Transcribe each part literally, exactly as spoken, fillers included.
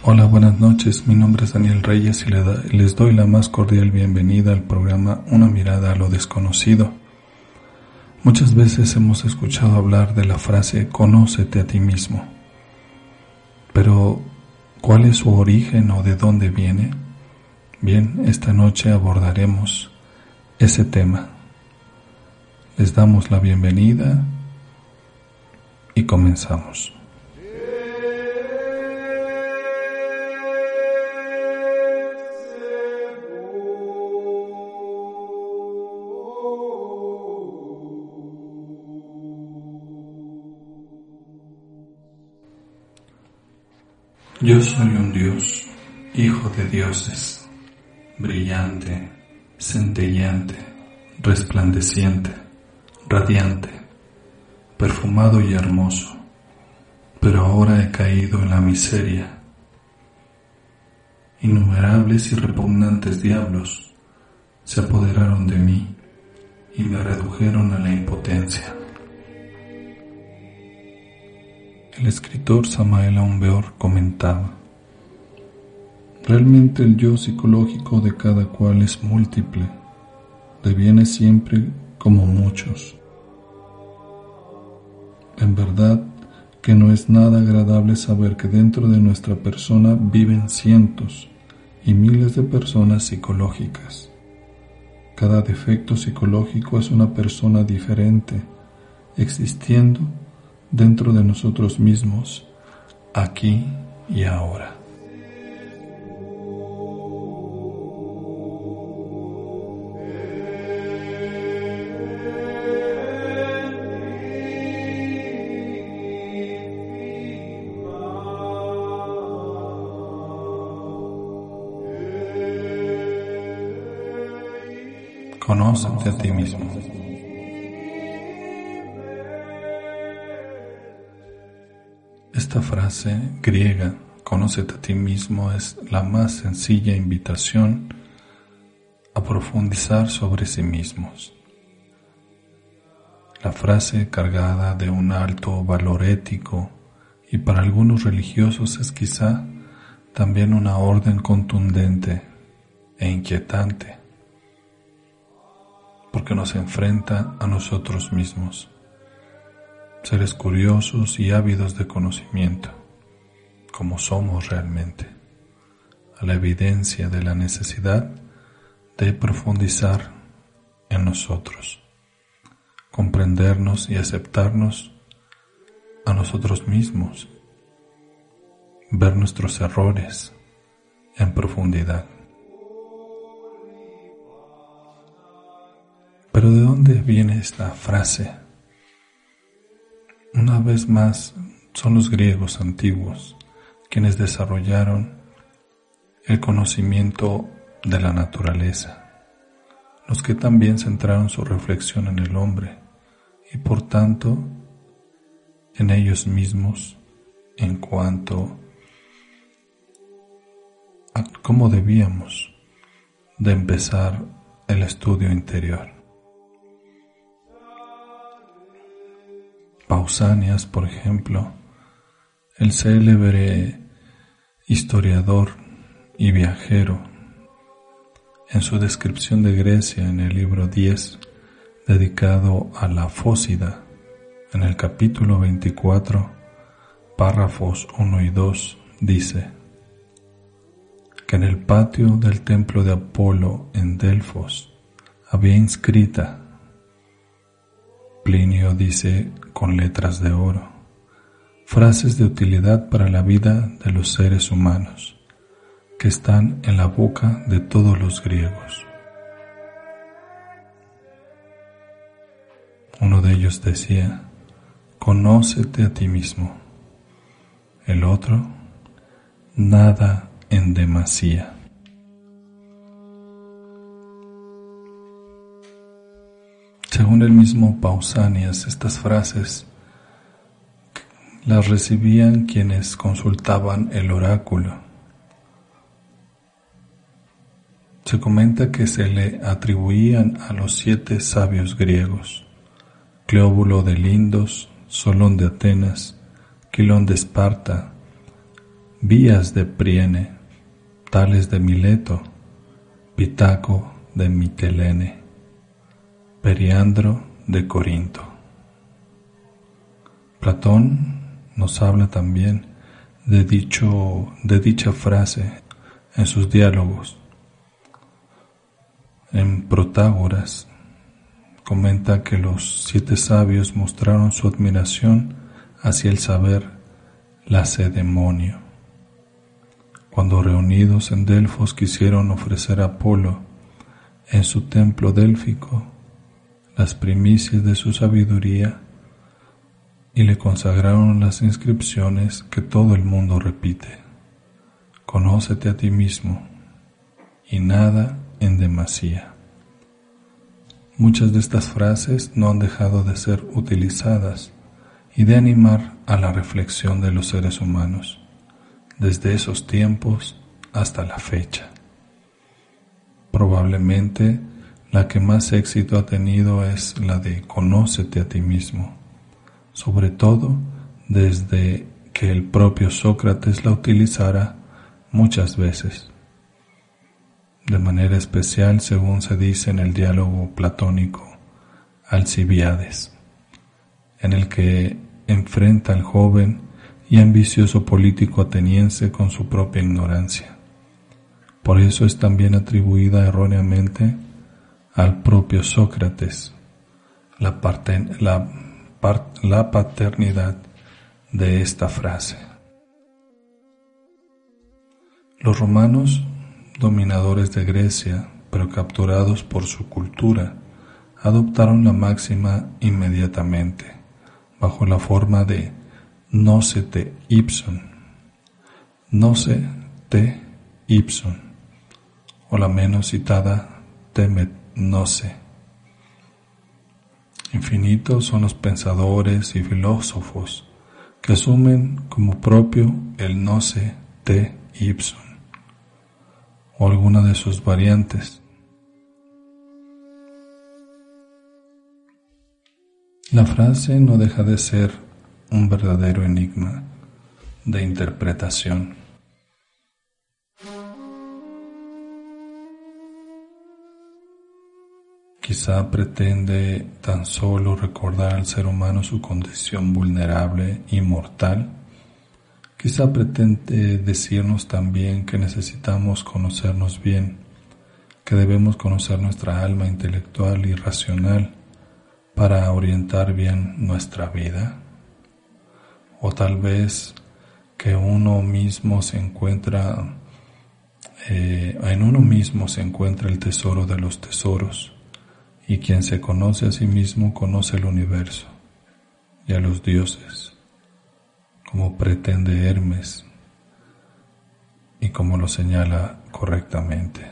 Hola, buenas noches. Mi nombre es Daniel Reyes y les doy la más cordial bienvenida al programa Una mirada a lo desconocido. Muchas veces hemos escuchado hablar de la frase «conócete a ti mismo». Pero, ¿cuál es su origen o de dónde viene? Bien, esta noche abordaremos ese tema. Les damos la bienvenida y comenzamos. Yo soy un Dios, hijo de dioses, brillante, centelleante, resplandeciente, radiante, perfumado y hermoso, pero ahora he caído en la miseria. Innumerables y repugnantes diablos se apoderaron de mí y me redujeron a la impotencia. El escritor Samael Aun Weor comentaba: realmente el yo psicológico de cada cual es múltiple, deviene siempre como muchos. En verdad que no es nada agradable saber que dentro de nuestra persona viven cientos y miles de personas psicológicas. Cada defecto psicológico es una persona diferente, existiendo dentro de nosotros mismos, aquí y ahora. Conócete a ti mismo. Esta frase griega, conócete a ti mismo, es la más sencilla invitación a profundizar sobre sí mismos. La frase, cargada de un alto valor ético y para algunos religiosos es quizá también una orden contundente e inquietante, porque nos enfrenta a nosotros mismos, seres curiosos y ávidos de conocimiento, como somos realmente, a la evidencia de la necesidad de profundizar en nosotros, comprendernos y aceptarnos a nosotros mismos, ver nuestros errores en profundidad. Pero ¿de dónde viene esta frase? Una vez más, son los griegos antiguos quienes desarrollaron el conocimiento de la naturaleza, los que también centraron su reflexión en el hombre y por tanto en ellos mismos en cuanto a cómo debíamos de empezar el estudio interior. Pausanias, por ejemplo, el célebre historiador y viajero, en su descripción de Grecia en el libro diez, dedicado a la Fócida, en el capítulo veinticuatro, párrafos uno y dos, dice que en el patio del templo de Apolo en Delfos había inscrita, Plinio dice con letras de oro, frases de utilidad para la vida de los seres humanos, que están en la boca de todos los griegos. Uno de ellos decía: conócete a ti mismo. El otro: nada en demasía. Según el mismo Pausanias, estas frases las recibían quienes consultaban el oráculo. Se comenta que se le atribuían a los siete sabios griegos: Cleóbulo de Lindos, Solón de Atenas, Quilón de Esparta, Vías de Priene, Tales de Mileto, Pitaco de Mitelene, Periandro de Corinto. Platón nos habla también de, dicho, de dicha frase en sus diálogos. En Protágoras comenta que los siete sabios mostraron su admiración hacia el saber lacedemonio, cuando reunidos en Delfos quisieron ofrecer a Apolo en su templo délfico las primicias de su sabiduría y le consagraron las inscripciones que todo el mundo repite: conócete a ti mismo y nada en demasía. Muchas de estas frases no han dejado de ser utilizadas y de animar a la reflexión de los seres humanos desde esos tiempos hasta la fecha. Probablemente la que más éxito ha tenido es la de conócete a ti mismo, sobre todo desde que el propio Sócrates la utilizara muchas veces. De manera especial, según se dice en el diálogo platónico Alcibiades, en el que enfrenta al joven y ambicioso político ateniense con su propia ignorancia. Por eso es también atribuida erróneamente al propio Sócrates la, parte, la, part, la paternidad de esta frase. Los romanos, dominadores de Grecia, pero capturados por su cultura, adoptaron la máxima inmediatamente, bajo la forma de nocete ipsum, nocete ipsum, o la menos citada temet noce. Infinitos son los pensadores y filósofos que asumen como propio el nocete ipsum, o alguna de sus variantes. La frase no deja de ser un verdadero enigma de interpretación. Quizá pretende tan solo recordar al ser humano su condición vulnerable y mortal. Quizá pretende decirnos también que necesitamos conocernos bien, que debemos conocer nuestra alma intelectual y racional para orientar bien nuestra vida. O tal vez que uno mismo se encuentra, eh, en uno mismo se encuentra el tesoro de los tesoros, y quien se conoce a sí mismo conoce el universo y a los dioses, como pretende Hermes y como lo señala correctamente.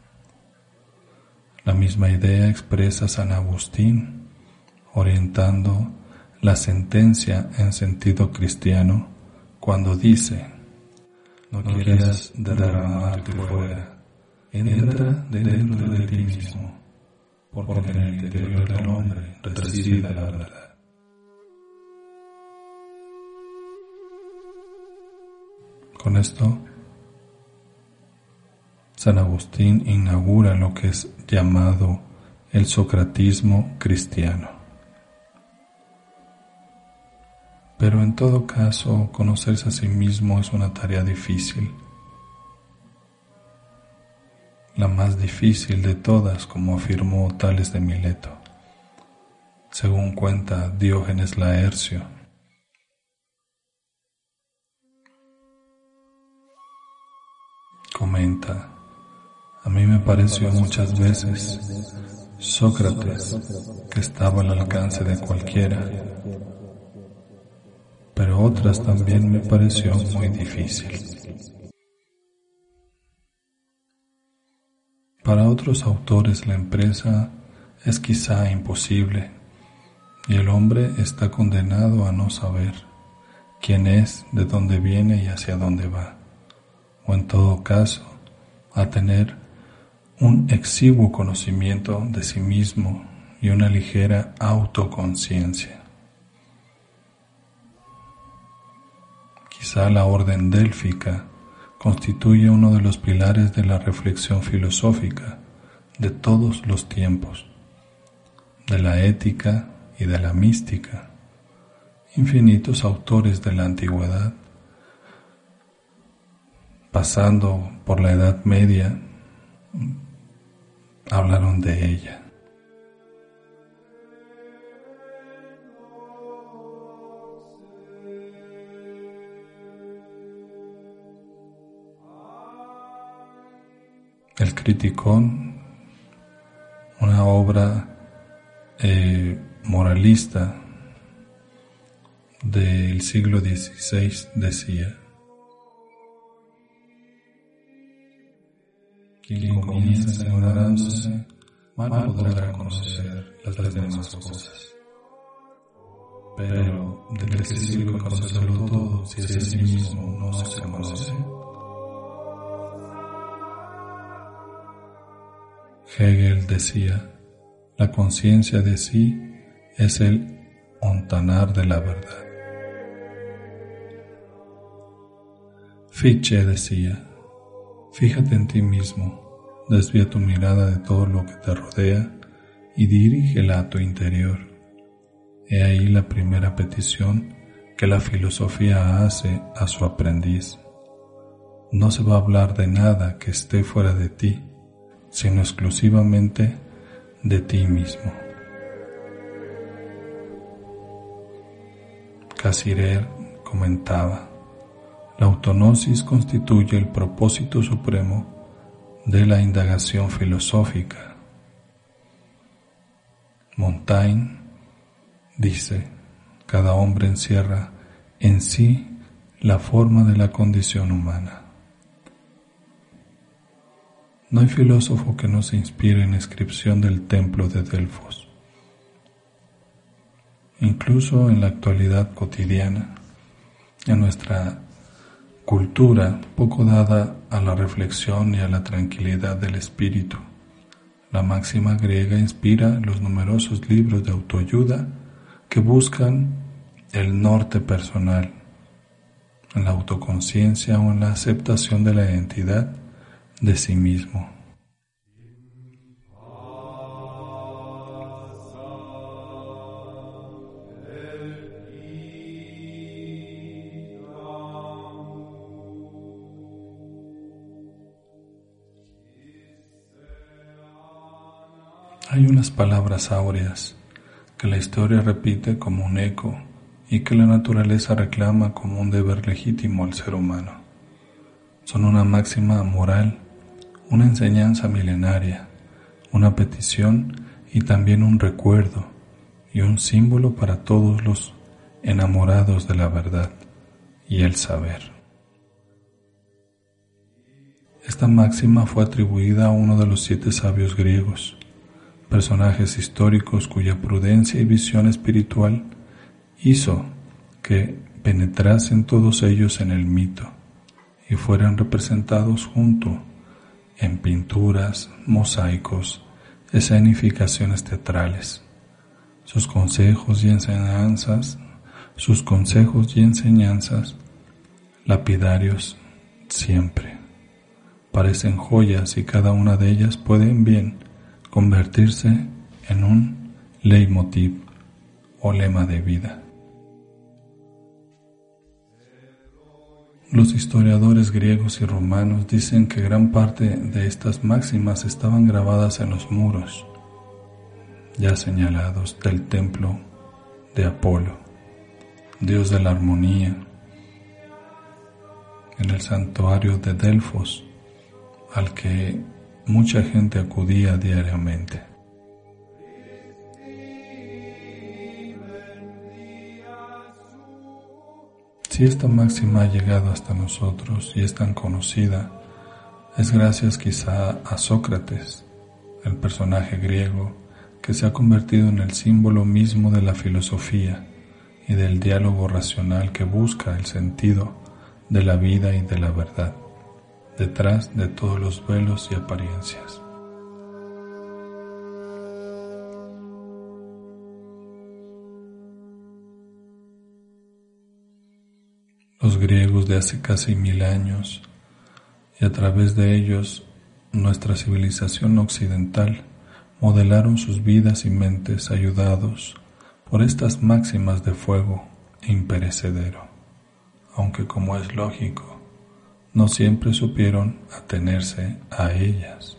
La misma idea expresa San Agustín, orientando la sentencia en sentido cristiano cuando dice: no quieras derramarte fuera, entra dentro de ti mismo, porque en el interior del hombre reside la verdad. Con esto, San Agustín inaugura lo que es llamado el socratismo cristiano. Pero en todo caso, conocerse a sí mismo es una tarea difícil, la más difícil de todas, como afirmó Tales de Mileto, según cuenta Diógenes Laercio. Comenta: a mí me pareció muchas veces Sócrates que estaba al alcance de cualquiera, pero otras también me pareció muy difícil. Para otros autores la empresa es quizá imposible y el hombre está condenado a no saber quién es, de dónde viene y hacia dónde va, o en todo caso a tener un exiguo conocimiento de sí mismo y una ligera autoconciencia. Quizá la orden délfica constituye uno de los pilares de la reflexión filosófica de todos los tiempos, de la ética y de la mística. Infinitos autores de la antigüedad, pasando por la Edad Media, hablaron de ella. El Criticón, una obra eh, moralista del siglo dieciséis, decía: quien comienza ignorándose, mal podrá conocer las demás cosas. Pero, ¿de qué sirve conocerlo todo si a sí mismo no se conoce? Hegel decía: la conciencia de sí es el hontanar de la verdad. Fichte decía: fíjate en ti mismo, desvía tu mirada de todo lo que te rodea y dirígela a tu interior. He ahí la primera petición que la filosofía hace a su aprendiz. No se va a hablar de nada que esté fuera de ti, sino exclusivamente de ti mismo. Cassirer comentaba: la autognosis constituye el propósito supremo de la indagación filosófica. Montaigne dice: cada hombre encierra en sí la forma de la condición humana. No hay filósofo que no se inspire en la inscripción del templo de Delfos. Incluso en la actualidad cotidiana, en nuestra cultura poco dada a la reflexión y a la tranquilidad del espíritu, la máxima griega inspira los numerosos libros de autoayuda que buscan el norte personal, en la autoconciencia o en la aceptación de la identidad de sí mismo. Hay unas palabras áureas que la historia repite como un eco y que la naturaleza reclama como un deber legítimo al ser humano. Son una máxima moral, una enseñanza milenaria, una petición y también un recuerdo y un símbolo para todos los enamorados de la verdad y el saber. Esta máxima fue atribuida a uno de los siete sabios griegos, personajes históricos cuya prudencia y visión espiritual hizo que penetrasen todos ellos en el mito y fueran representados junto en pinturas, mosaicos, escenificaciones teatrales. Sus consejos y enseñanzas, sus consejos y enseñanzas lapidarios siempre parecen joyas y cada una de ellas pueden bien convertirse en un leitmotiv o lema de vida. Los historiadores griegos y romanos dicen que gran parte de estas máximas estaban grabadas en los muros ya señalados del templo de Apolo, dios de la armonía, en el santuario de Delfos, al que mucha gente acudía diariamente. Si esta máxima ha llegado hasta nosotros y es tan conocida, es gracias quizá a Sócrates, el personaje griego que se ha convertido en el símbolo mismo de la filosofía y del diálogo racional que busca el sentido de la vida y de la verdad, detrás de todos los velos y apariencias. los griegos de hace casi mil años, y a través de ellos nuestra civilización occidental modelaron sus vidas y mentes ayudados por estas máximas de fuego imperecedero, aunque como es lógico, no siempre supieron atenerse a ellas.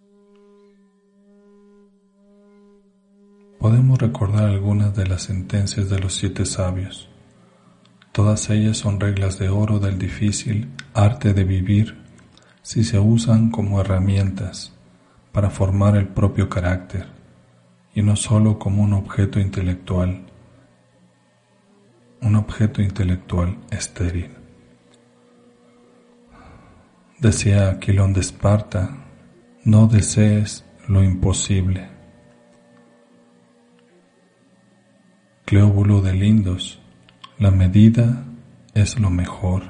Podemos recordar algunas de las sentencias de los siete sabios. Todas ellas son reglas de oro del difícil arte de vivir si se usan como herramientas para formar el propio carácter y no solo como un objeto intelectual, un objeto intelectual estéril. Decía Aquilón de Esparta, no desees lo imposible. Cleóbulo de Lindos, la medida es lo mejor.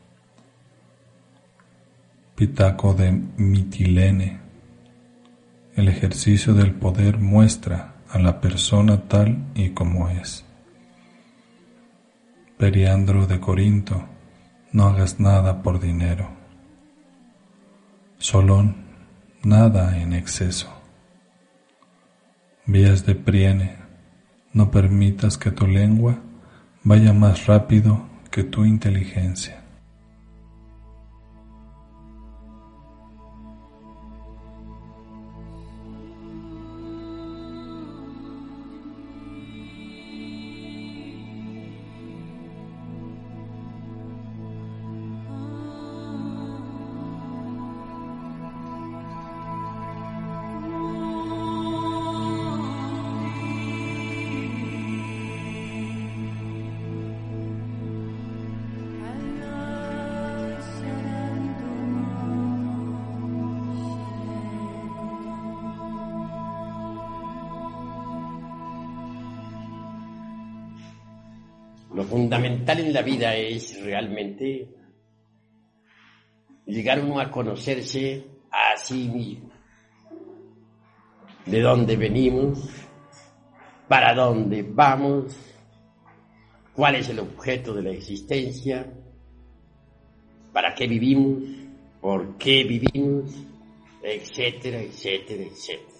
Pitaco de Mitilene, el ejercicio del poder muestra a la persona tal y como es. Periandro de Corinto, no hagas nada por dinero. Solón, nada en exceso. Vías de Priene, no permitas que tu lengua vaya más rápido que tu inteligencia. Lo fundamental en la vida es realmente llegar uno a conocerse a sí mismo. De dónde venimos, para dónde vamos, cuál es el objeto de la existencia, para qué vivimos, por qué vivimos, etcétera, etcétera, etcétera.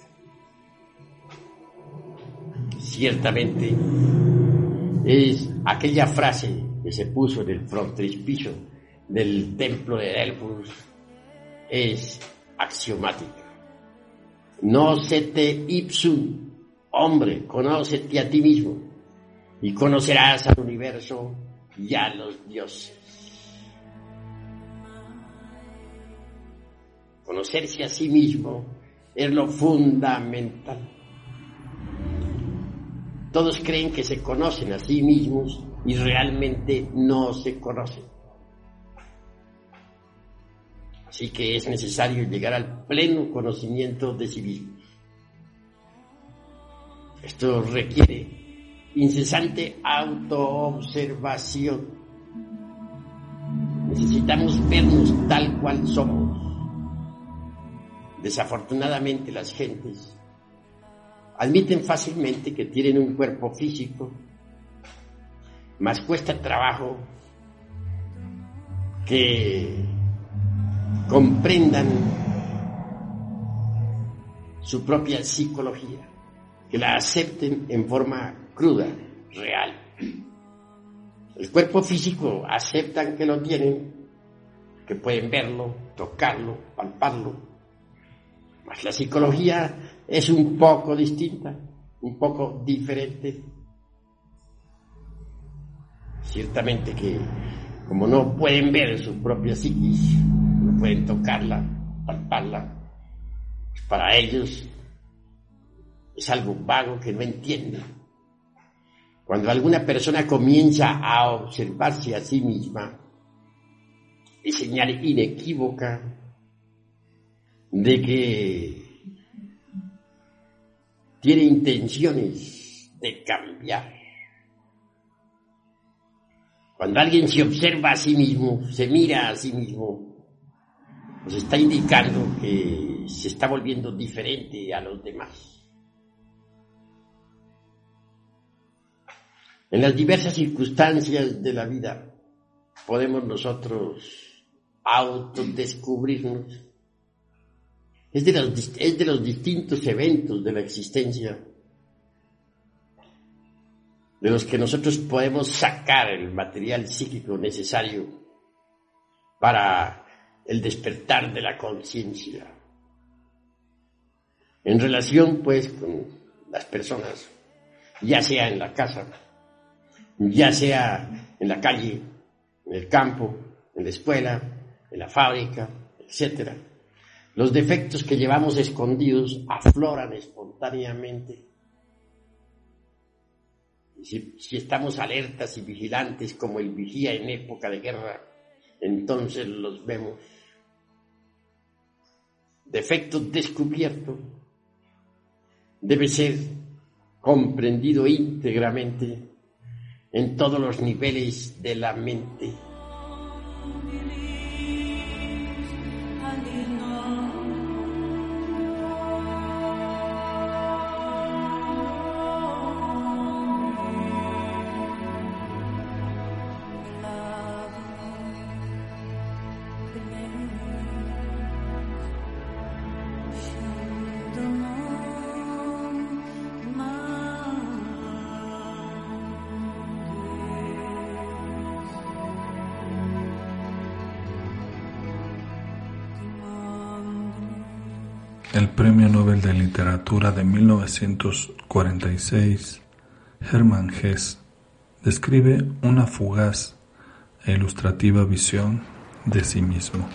Ciertamente es aquella frase que se puso en el frontispicio del templo de Delfos, es axiomática. Nócete ipsum, hombre, conócete a ti mismo y conocerás al universo y a los dioses. Conocerse a sí mismo es lo fundamental. Todos creen que se conocen a sí mismos y realmente no se conocen. Así que es necesario llegar al pleno conocimiento de sí mismos. Esto requiere incesante autoobservación. Necesitamos vernos tal cual somos. Desafortunadamente las gentes admiten fácilmente que tienen un cuerpo físico, mas cuesta trabajo que comprendan su propia psicología, que la acepten en forma cruda, real. El cuerpo físico aceptan que lo tienen, que pueden verlo, tocarlo, palparlo, mas la psicología es un poco distinta, un poco diferente. Ciertamente que, como no pueden ver su propia psiquis, no pueden tocarla, palparla, pues para ellos es algo vago que no entienden. Cuando alguna persona comienza a observarse a sí misma, es señal inequívoca de que tiene intenciones de cambiar. Cuando alguien se observa a sí mismo, se mira a sí mismo, nos está indicando que se está volviendo diferente a los demás. En las diversas circunstancias de la vida, podemos nosotros autodescubrirnos. Es de los, es de los distintos eventos de la existencia de los que nosotros podemos sacar el material psíquico necesario para el despertar de la conciencia. En relación, pues, con las personas, ya sea en la casa, ya sea en la calle, en el campo, en la escuela, en la fábrica, etcétera. Los defectos que llevamos escondidos afloran espontáneamente. Si, si estamos alertas y vigilantes como el vigía en época de guerra, entonces los vemos. Defecto descubierto debe ser comprendido íntegramente en todos los niveles de la mente. El Premio Nobel de Literatura de mil novecientos cuarenta y seis, Hermann Hesse, describe una fugaz e ilustrativa visión de sí mismo.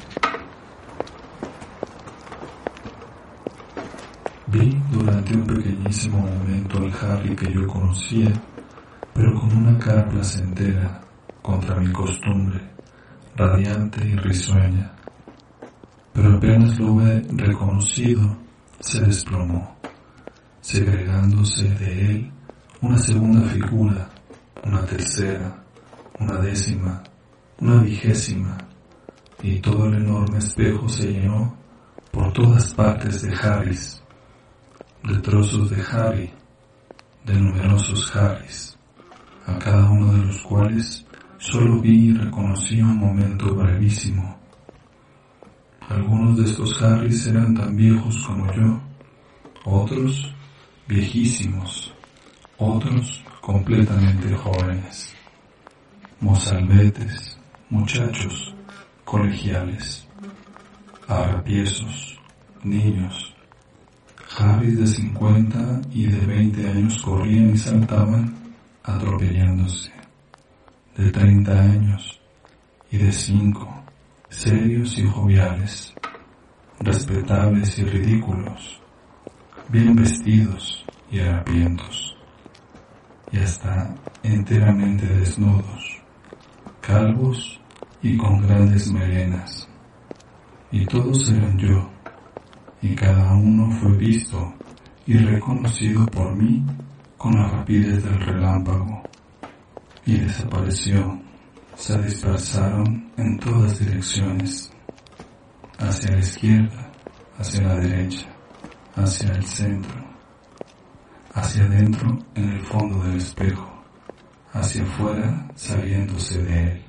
Vi durante un pequeñísimo momento al Harry que yo conocía, pero con una cara placentera contra mi costumbre, radiante y risueña. Pero apenas lo hube reconocido, se desplomó, segregándose de él una segunda figura, una tercera, una décima, una vigésima, y todo el enorme espejo se llenó por todas partes de Harrys, de trozos de Harry, de numerosos Harrys, a cada uno de los cuales solo vi y reconocí un momento brevísimo. Algunos de estos Harrys eran tan viejos como yo, otros viejísimos, otros completamente jóvenes, mozalbetes, muchachos, colegiales, arrapiesos, niños. Harrys de cincuenta y de veinte años corrían y saltaban atropellándose, de treinta años y de cinco, serios y joviales, respetables y ridículos, bien vestidos y harapientos, y hasta enteramente desnudos, calvos y con grandes melenas. Y todos eran yo, y cada uno fue visto y reconocido por mí con la rapidez del relámpago, y desapareció. Se dispersaron en todas direcciones, hacia la izquierda, hacia la derecha, hacia el centro, hacia adentro en el fondo del espejo, hacia afuera saliéndose de él.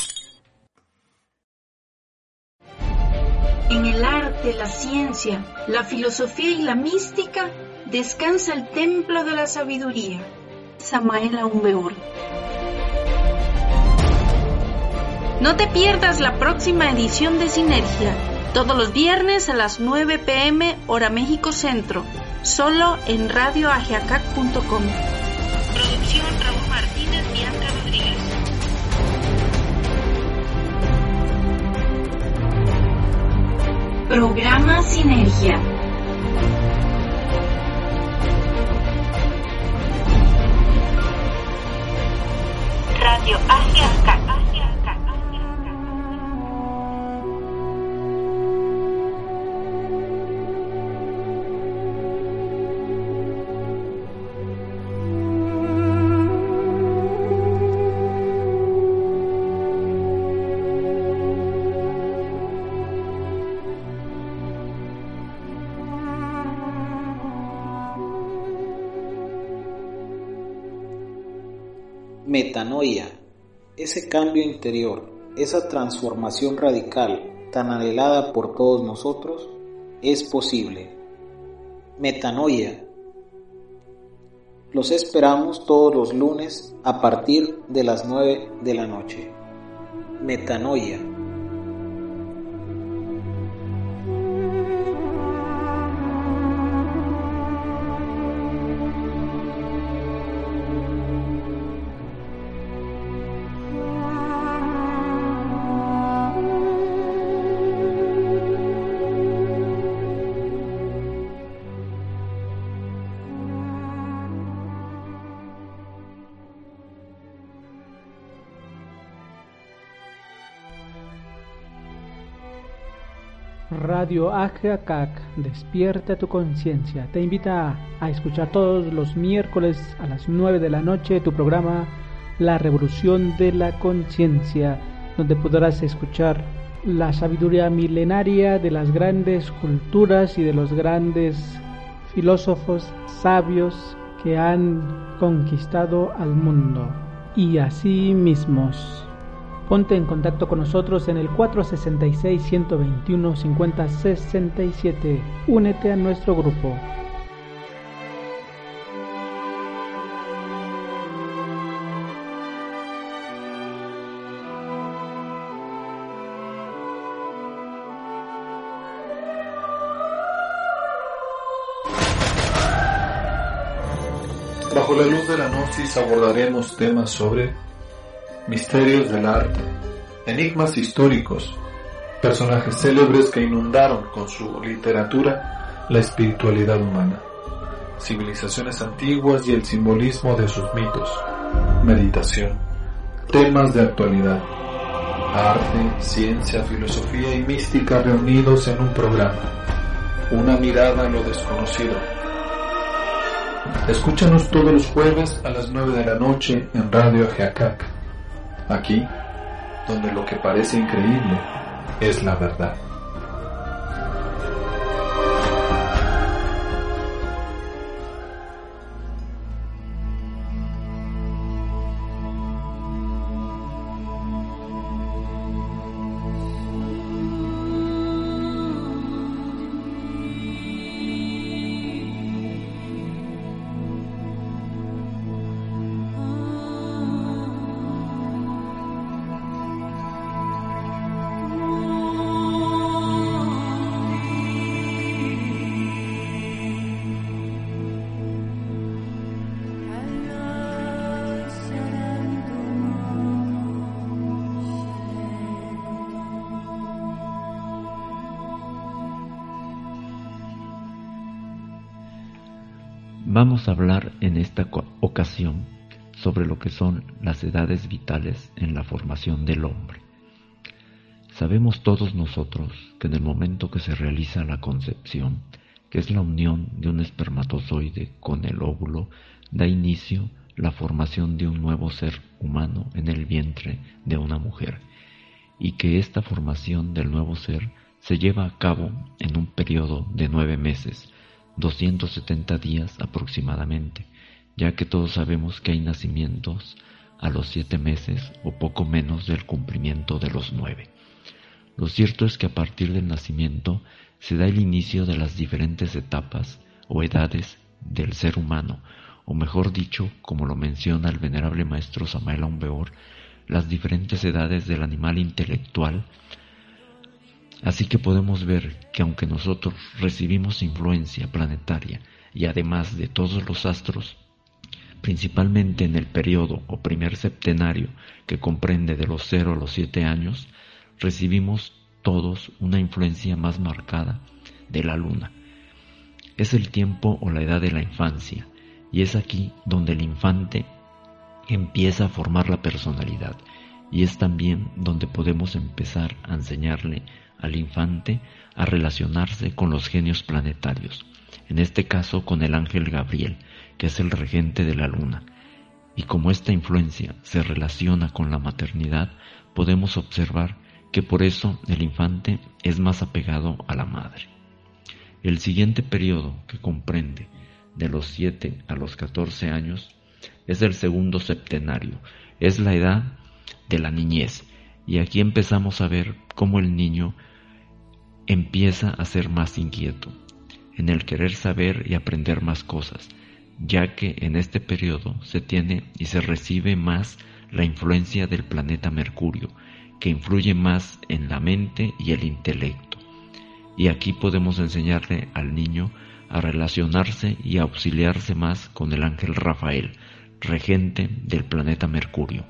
En el arte, la ciencia, la filosofía y la mística descansa el templo de la sabiduría. Samael Aumeur. No te pierdas la próxima edición de Sinergia, todos los viernes a las nueve pe eme hora México Centro, solo en radio ajiacac punto com. Producción Raúl Martínez, Bianca Rodríguez. Programa Sinergia. Radio Ajiacac. Metanoia, ese cambio interior esa transformación radical tan anhelada por todos nosotros es posible. Metanoia. Los esperamos todos los lunes a partir de las nueve de la noche. Metanoia. Radio Ajiacac, despierta tu conciencia. Te invita a, a escuchar todos los miércoles a las nueve de la noche tu programa La Revolución de la Conciencia, donde podrás escuchar la sabiduría milenaria de las grandes culturas y de los grandes filósofos sabios que han conquistado al mundo y a sí mismos. Ponte en contacto con nosotros en el cuatro sesenta y seis, ciento veintiuno, cincuenta sesenta y siete. Únete a nuestro grupo. Bajo la luz de la gnosis abordaremos temas sobre misterios del arte, enigmas históricos, personajes célebres que inundaron con su literatura la espiritualidad humana, civilizaciones antiguas y el simbolismo de sus mitos, meditación, temas de actualidad, arte, ciencia, filosofía y mística reunidos en un programa, una mirada a lo desconocido. Escúchanos todos los jueves a las nueve de la noche en Radio Ajiacac. Aquí, donde lo que parece increíble es la verdad. Vamos a hablar en esta ocasión sobre lo que son las edades vitales en la formación del hombre. Sabemos todos nosotros que en el momento que se realiza la concepción, que es la unión de un espermatozoide con el óvulo, da inicio la formación de un nuevo ser humano en el vientre de una mujer, y que esta formación del nuevo ser se lleva a cabo en un periodo de nueve meses, doscientos setenta días aproximadamente, ya que todos sabemos que hay nacimientos a los siete meses o poco menos del cumplimiento de los nueve. Lo cierto es que a partir del nacimiento se da el inicio de las diferentes etapas o edades del ser humano, o mejor dicho, como lo menciona el venerable maestro Samael Aun Weor, las diferentes edades del animal intelectual. Así que podemos ver que aunque nosotros recibimos influencia planetaria y además de todos los astros, principalmente en el periodo o primer septenario que comprende de los cero a los siete años, recibimos todos una influencia más marcada de la luna. Es el tiempo o la edad de la infancia, y es aquí donde el infante empieza a formar la personalidad, y es también donde podemos empezar a enseñarle al infante a relacionarse con los genios planetarios, en este caso con el ángel Gabriel, que es el regente de la luna. Y como esta influencia se relaciona con la maternidad, podemos observar que por eso el infante es más apegado a la madre. El siguiente periodo, que comprende de los siete a los catorce años, es el segundo septenario, es la edad de la niñez, Y aquí empezamos a ver cómo el niño empieza a ser más inquieto, en el querer saber y aprender más cosas, ya que en este periodo se tiene y se recibe más la influencia del planeta Mercurio, que influye más en la mente y el intelecto. Y aquí podemos enseñarle al niño a relacionarse y a auxiliarse más con el ángel Rafael, regente del planeta Mercurio.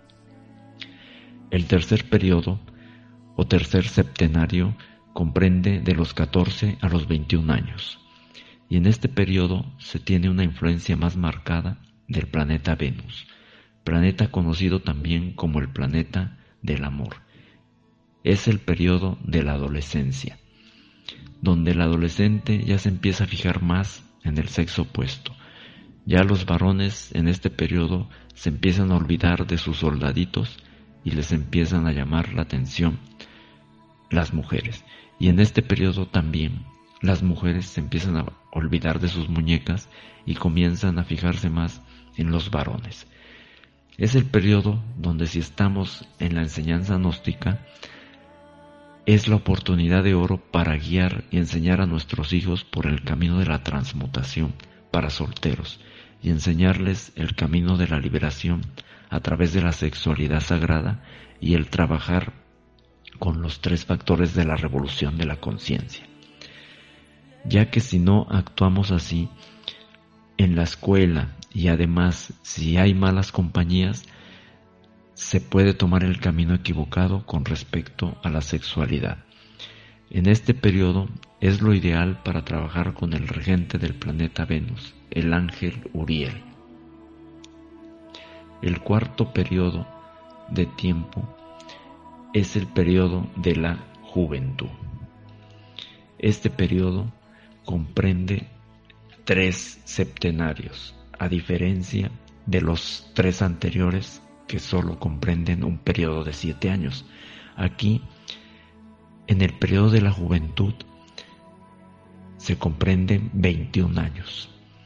El tercer periodo, o tercer septenario, comprende de los catorce a los veintiún años, y en este periodo se tiene una influencia más marcada del planeta Venus, planeta conocido también como el planeta del amor. Es el periodo de la adolescencia, donde el adolescente ya se empieza a fijar más en el sexo opuesto. Ya los varones en este periodo se empiezan a olvidar de sus soldaditos y les empiezan a llamar la atención las mujeres. Y en este periodo también las mujeres se empiezan a olvidar de sus muñecas y comienzan a fijarse más en los varones. Es el periodo donde, si estamos en la enseñanza gnóstica, es la oportunidad de oro para guiar y enseñar a nuestros hijos por el camino de la transmutación para solteros y enseñarles el camino de la liberación a través de la sexualidad sagrada y el trabajar con los tres factores de la revolución de la conciencia. Ya que si no actuamos así en la escuela, y además si hay malas compañías, se puede tomar el camino equivocado con respecto a la sexualidad. En este periodo es lo ideal para trabajar con el regente del planeta Venus, el ángel Uriel. El cuarto periodo de tiempo es el periodo de la juventud. Este periodo comprende tres septenarios, a diferencia de los tres anteriores que solo comprenden un periodo de siete años. Aquí, en el periodo de la juventud, se comprenden veintiún años.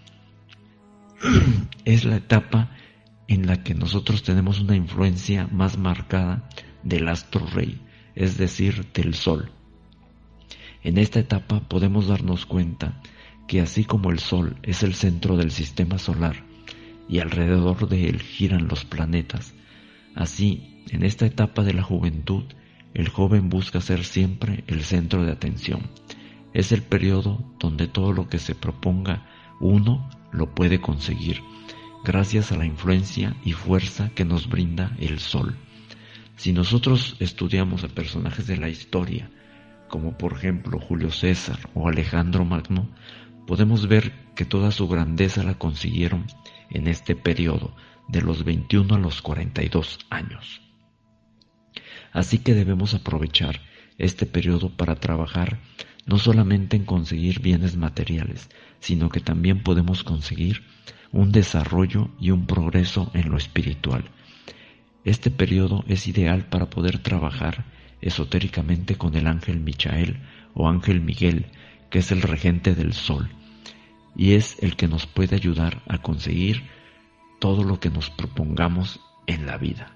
Es la etapa en la que nosotros tenemos una influencia más marcada del astro rey, es decir, del sol. En esta etapa podemos darnos cuenta que así como el sol es el centro del sistema solar y alrededor de él giran los planetas, así en esta etapa de la juventud el joven busca ser siempre el centro de atención. Es el periodo donde todo lo que se proponga uno lo puede conseguir, gracias a la influencia y fuerza que nos brinda el sol. Si nosotros estudiamos a personajes de la historia, como por ejemplo Julio César o Alejandro Magno, podemos ver que toda su grandeza la consiguieron en este periodo, de los veintiuno a los cuarenta y dos años. Así que debemos aprovechar este periodo para trabajar no solamente en conseguir bienes materiales, sino que también podemos conseguir un desarrollo y un progreso en lo espiritual. Este periodo es ideal para poder trabajar esotéricamente con el ángel Michael o ángel Miguel, que es el regente del sol, y es el que nos puede ayudar a conseguir todo lo que nos propongamos en la vida.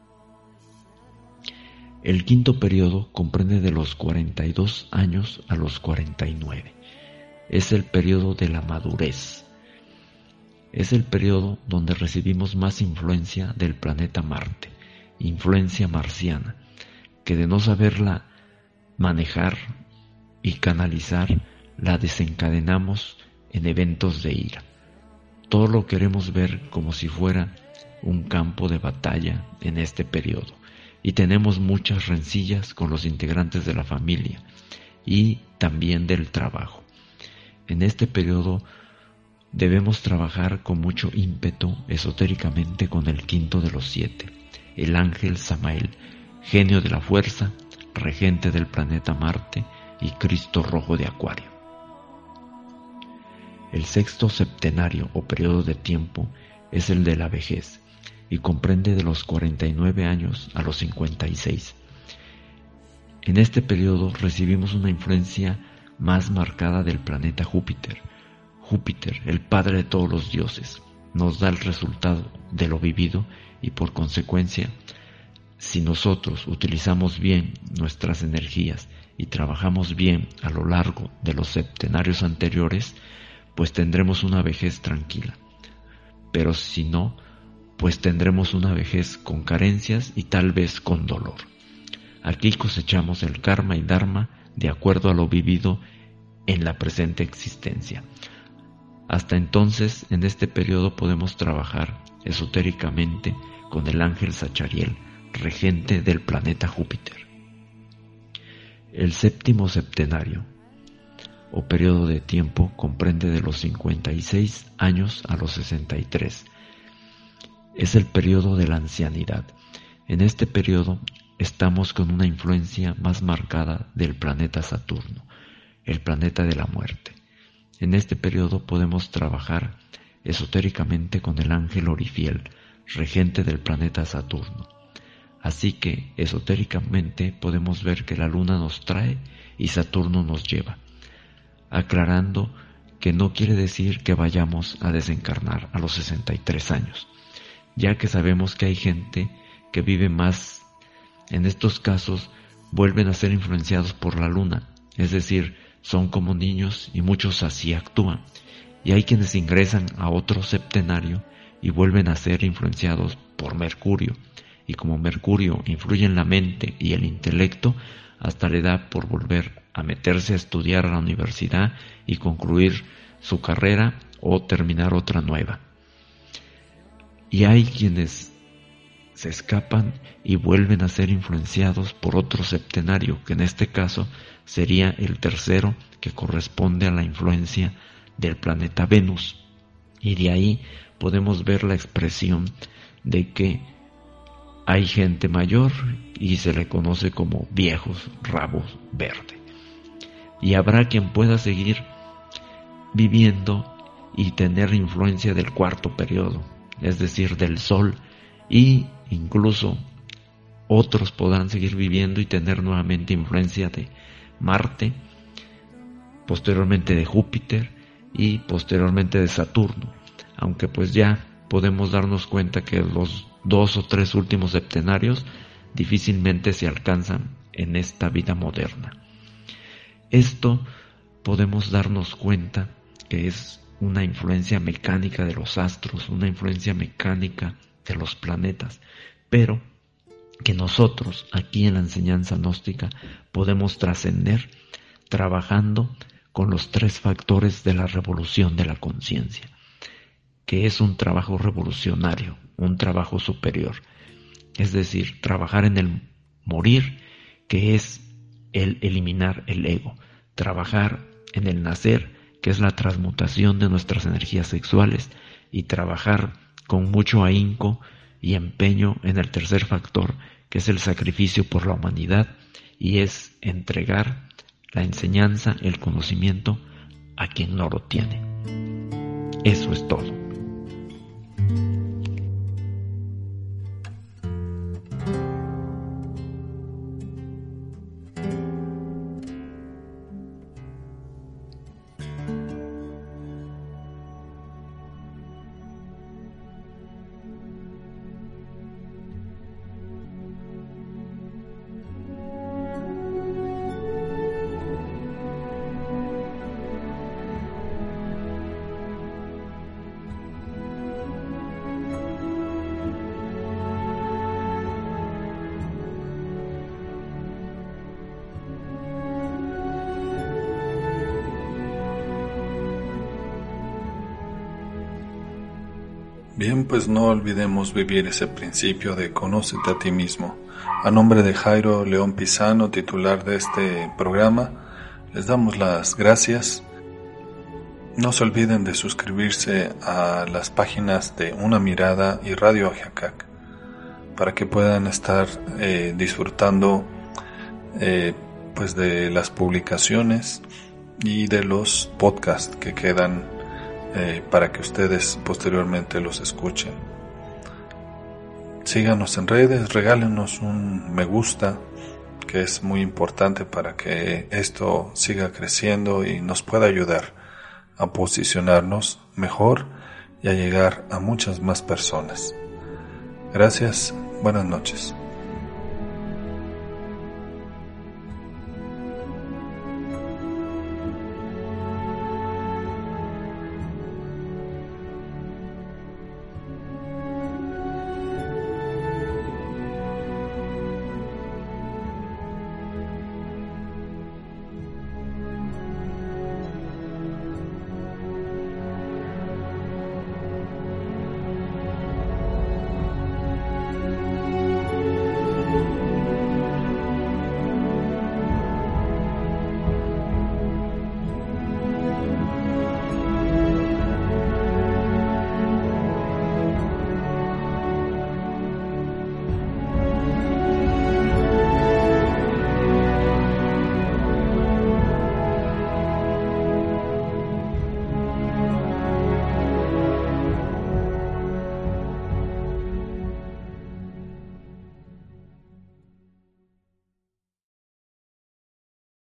El quinto periodo comprende de los cuarenta y dos años a los cuarenta y nueve. Es el periodo de la madurez. Es el periodo donde recibimos más influencia del planeta Marte, influencia marciana, que de no saberla manejar y canalizar, la desencadenamos en eventos de ira. Todo lo queremos ver como si fuera un campo de batalla en este periodo, y tenemos muchas rencillas con los integrantes de la familia y también del trabajo. En este periodo debemos trabajar con mucho ímpetu esotéricamente con el quinto de los siete, el ángel Samael, genio de la fuerza, regente del planeta Marte y Cristo rojo de Acuario. El sexto septenario o periodo de tiempo es el de la vejez y comprende de los cuarenta y nueve años a los cincuenta y seis. En este periodo recibimos una influencia más marcada del planeta Júpiter. Júpiter, el padre de todos los dioses, nos da el resultado de lo vivido y por consecuencia si nosotros utilizamos bien nuestras energías y trabajamos bien a lo largo de los septenarios anteriores, pues tendremos una vejez tranquila. Pero si no, pues tendremos una vejez con carencias y tal vez con dolor. Aquí cosechamos el karma y dharma de acuerdo a lo vivido en la presente existencia. Hasta entonces, en este periodo podemos trabajar esotéricamente con el ángel Zachariel, regente del planeta Júpiter. El séptimo septenario, o periodo de tiempo, comprende de los cincuenta y seis años a los sesenta y tres. Es el periodo de la ancianidad. En este periodo estamos con una influencia más marcada del planeta Saturno, el planeta de la muerte. En este periodo podemos trabajar esotéricamente con el ángel Orifiel, regente del planeta Saturno. Así que esotéricamente podemos ver que la luna nos trae y Saturno nos lleva, aclarando que no quiere decir que vayamos a desencarnar a los sesenta y tres años, ya que sabemos que hay gente que vive más. En estos casos vuelven a ser influenciados por la luna, es decir, son como niños y muchos así actúan, y hay quienes ingresan a otro septenario y vuelven a ser influenciados por Mercurio, y como Mercurio influye en la mente y el intelecto, hasta le da por volver a meterse a estudiar a la universidad y concluir su carrera o terminar otra nueva. Y hay quienes se escapan y vuelven a ser influenciados por otro septenario, que en este caso sería el tercero, que corresponde a la influencia del planeta Venus. Y de ahí podemos ver la expresión de que hay gente mayor y se le conoce como viejos rabos verde. Y habrá quien pueda seguir viviendo y tener influencia del cuarto periodo, es decir, del Sol, y incluso otros podrán seguir viviendo y tener nuevamente influencia de Marte, posteriormente de Júpiter y posteriormente de Saturno, aunque pues ya podemos darnos cuenta que los dos o tres últimos septenarios difícilmente se alcanzan en esta vida moderna. Esto podemos darnos cuenta que es una influencia mecánica de los astros, una influencia mecánica de los planetas, pero que nosotros aquí en la enseñanza gnóstica podemos trascender trabajando con los tres factores de la revolución de la conciencia, que es un trabajo revolucionario, un trabajo superior, es decir, trabajar en el morir, que es el eliminar el ego, trabajar en el nacer, que es la transmutación de nuestras energías sexuales, y trabajar con mucho ahínco y empeño en el tercer factor, que es el sacrificio por la humanidad, y es entregar la enseñanza, el conocimiento a quien no lo tiene. Eso es todo. Bien, pues no olvidemos vivir ese principio de conócete a ti mismo. A nombre de Jairo León Pisano, titular de este programa, les damos las gracias. No se olviden de suscribirse a las páginas de Una Mirada y Radio Ajiacac para que puedan estar eh, disfrutando eh, pues de las publicaciones y de los podcasts que quedan Eh, para que ustedes posteriormente los escuchen. Síganos en redes, regálenos un me gusta, que es muy importante para que esto siga creciendo y nos pueda ayudar a posicionarnos mejor y a llegar a muchas más personas. Gracias, buenas noches.